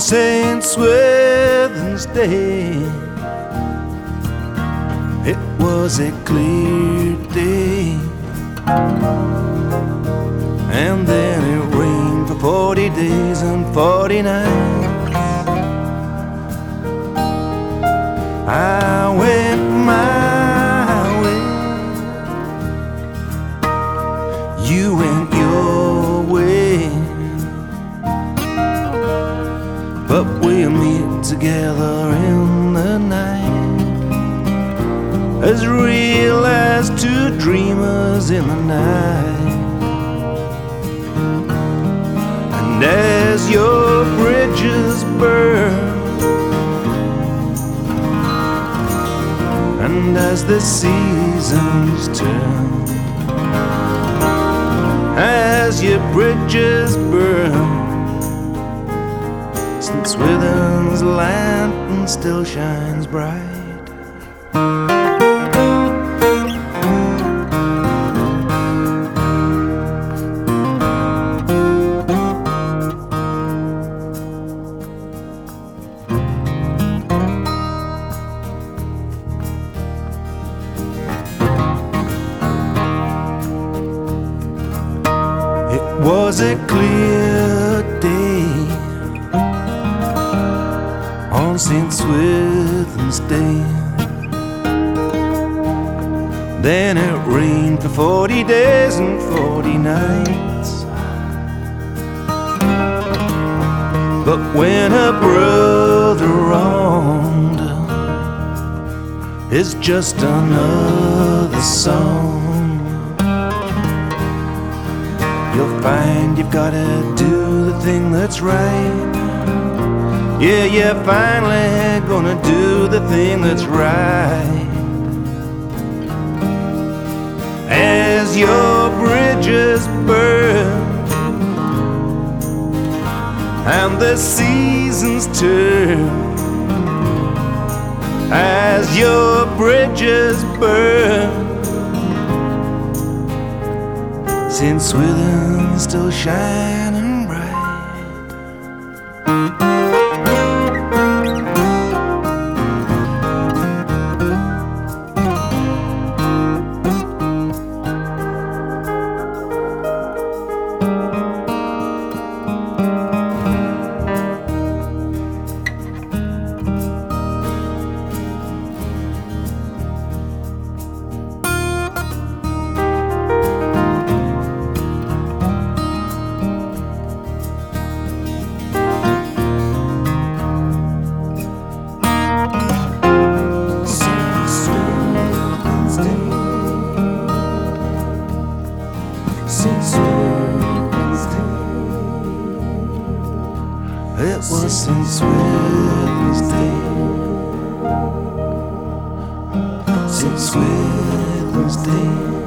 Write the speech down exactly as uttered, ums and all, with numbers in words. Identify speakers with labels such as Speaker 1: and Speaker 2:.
Speaker 1: Saint Swithin's Day. It was a clear day, and then it rained for forty days and forty nights. I went my way, you went your way, but we'll meet together in the night, as real as two dreamers in the night. And as your bridges burn, and as the seasons turn, as your bridges burn, Saint Swithin's lantern still shines bright. It was a clear day on Saint Swithin's Day. Then it rained for forty days and forty nights. But when a brother wronged is just another song, you'll find you've gotta do the thing that's right. Yeah, you're finally gonna do the thing that's right. As your bridges burn and the seasons turn, as your bridges burn, Saint Swithin's still shining bright. Saint Swithin's Day. It was Saint Swithin's Day. Saint Swithin's Day.